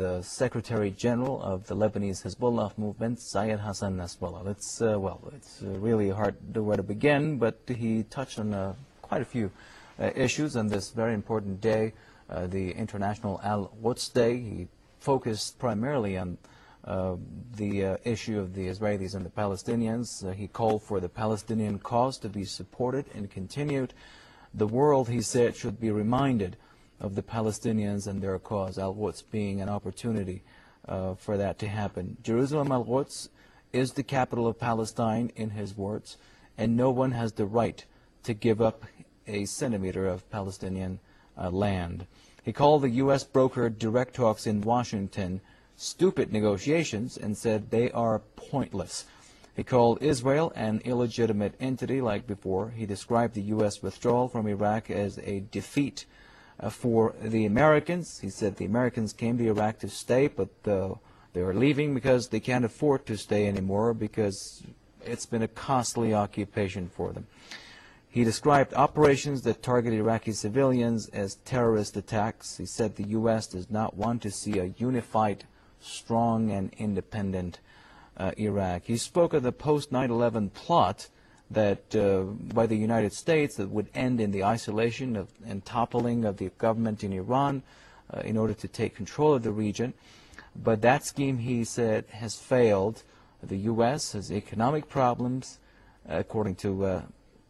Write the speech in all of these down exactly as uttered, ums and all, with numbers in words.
the Secretary General of the Lebanese Hezbollah movement, Syed Hassan Nasrallah. It's, uh, well, it's uh, really hard to where to begin, but he touched on uh, quite a few uh, issues on this very important day, uh, the International Al-Quds Day. He focused primarily on uh, the uh, issue of the Israelis and the Palestinians. Uh, he called for the Palestinian cause to be supported and continued. The world, he said, should be reminded of the Palestinians and their cause, Al-Quds being an opportunity uh, for that to happen. Jerusalem Al-Quds is the capital of Palestine, in his words, and no one has the right to give up a centimeter of Palestinian uh, land. He called the U S brokered direct talks in Washington stupid negotiations and said they are pointless. He called Israel an illegitimate entity like before. He described the U S withdrawal from Iraq as a defeat uh, for the Americans. He said the Americans came to Iraq to stay, but uh, they are leaving because they can't afford to stay anymore because it's been a costly occupation for them. He described operations that target Iraqi civilians as terrorist attacks. He said the U S does not want to see a unified, strong, and independent uh, Iraq. He spoke of the post nine eleven plot that uh, by the United States that would end in the isolation of, and toppling of the government in Iran uh, in order to take control of the region. But that scheme, he said, has failed. The U S has economic problems, according to uh,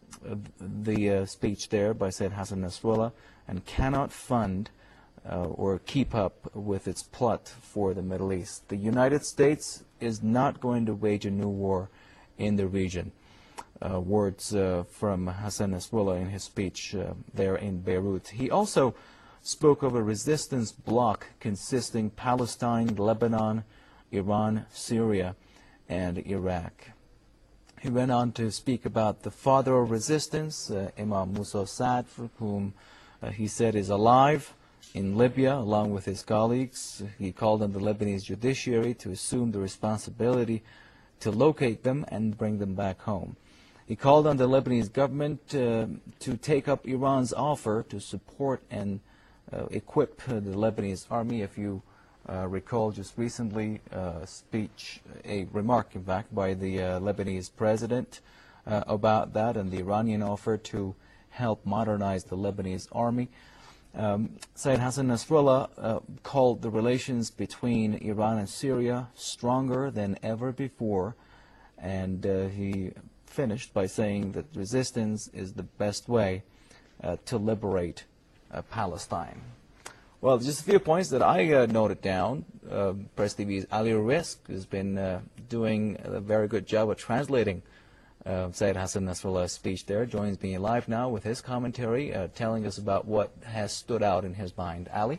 the uh, speech there by Syed Hassan Nasrallah, and cannot fund uh, or keep up with its plot for the Middle East. The United States is not going to wage a new war in the region. Uh, words uh, from Hassan Nasrallah in his speech uh, there in Beirut. He also spoke of a resistance bloc consisting Palestine, Lebanon, Iran, Syria, and Iraq. He went on to speak about the father of resistance, uh, Imam Musa Saad, whom uh, he said is alive in Libya along with his colleagues. He called on the Lebanese judiciary to assume the responsibility to locate them and bring them back home. He called on the Lebanese government uh, to take up Iran's offer to support and uh, equip uh, the Lebanese army. If you Uh, recall just recently uh, a speech, a remark in fact, by the uh, Lebanese president uh, about that and the Iranian offer to help modernize the Lebanese army. Um, Syed Hassan Nasrallah uh, called the relations between Iran and Syria stronger than ever before, and uh, he finished by saying that resistance is the best way uh, to liberate uh, Palestine. Well, just a few points that I uh, noted down. Uh, Press T V's Ali Rizk has been uh, doing a very good job of translating uh, Syed Hassan Nasrallah's speech there. Joins me live now with his commentary, uh, telling us about what has stood out in his mind. Ali?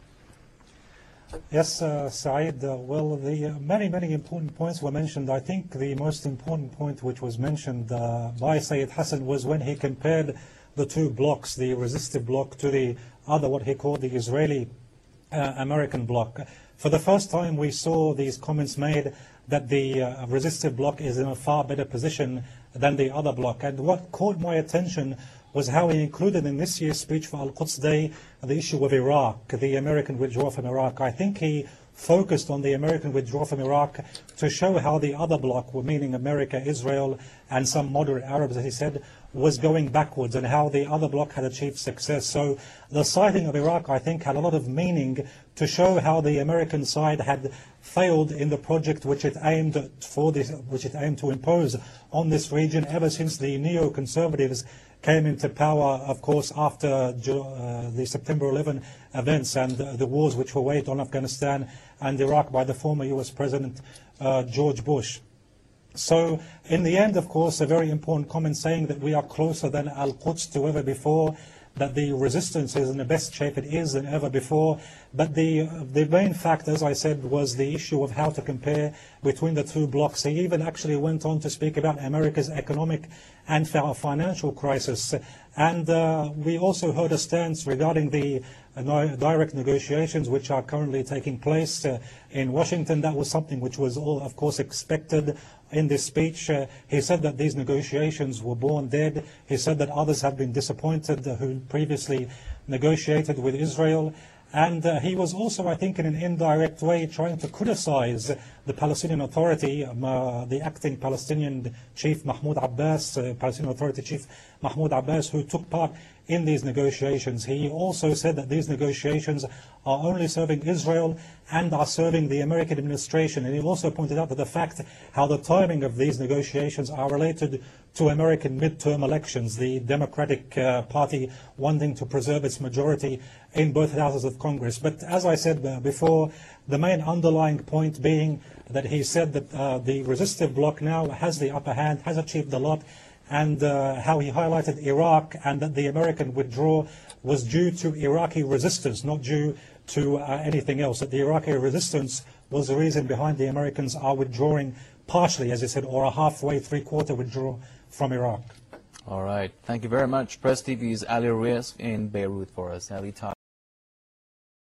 Yes, uh, Saeed. Uh, well, the uh, many, many important points were mentioned. I think the most important point which was mentioned uh, by Syed Hassan was when he compared the two blocks, the resistive bloc to the other, what he called the Israeli uh, American bloc. For the first time we saw these comments made that the uh, resistive bloc is in a far better position than the other bloc. And what caught my attention was how he included in this year's speech for Al-Quds Day the issue of Iraq, the American withdrawal from Iraq. I think he focused on the American withdrawal from Iraq to show how the other bloc, meaning America, Israel, and some moderate Arabs, as he said, was going backwards, and how the other bloc had achieved success. So the citing of Iraq, I think, had a lot of meaning to show how the American side had failed in the project which it aimed for this, which it aimed to impose on this region ever since the neoconservatives came into power, of course, after uh, the September eleventh events and uh, the wars which were waged on Afghanistan and Iraq by the former U S President uh, George Bush. So in the end, of course, a very important comment saying that we are closer than Al-Quds to ever before, that the resistance is in the best shape it is than ever before. But the, the main fact, as I said, was the issue of how to compare between the two blocs. He even actually went on to speak about America's economic and financial crisis. And uh, we also heard a stance regarding the uh, direct negotiations which are currently taking place uh, in Washington. That was something which was all, of course, expected. In this speech, uh, he said that these negotiations were born dead. He said that others have been disappointed uh, who previously negotiated with Israel. And uh, he was also, I think, in an indirect way trying to criticize the Palestinian Authority, um, uh, the acting Palestinian chief Mahmoud Abbas, uh, Palestinian Authority chief Mahmoud Abbas, who took part in these negotiations. He also said that these negotiations are only serving Israel and are serving the American administration. And he also pointed out that the fact how the timing of these negotiations are related to American midterm elections, the Democratic uh, Party wanting to preserve its majority in both houses of Congress. But as I said uh, before, the main underlying point being that he said that uh, the resistive bloc now has the upper hand, has achieved a lot, and uh, how he highlighted Iraq, and that the American withdrawal was due to Iraqi resistance, not due to uh, anything else, that the Iraqi resistance was the reason behind the Americans are withdrawing partially, as he said, or a halfway, three-quarter withdrawal from Iraq. All right. Thank you very much. Press T V's Ali Reyes in Beirut for us. Ali, talk.